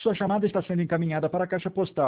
Sua chamada está sendo encaminhada para a caixa postal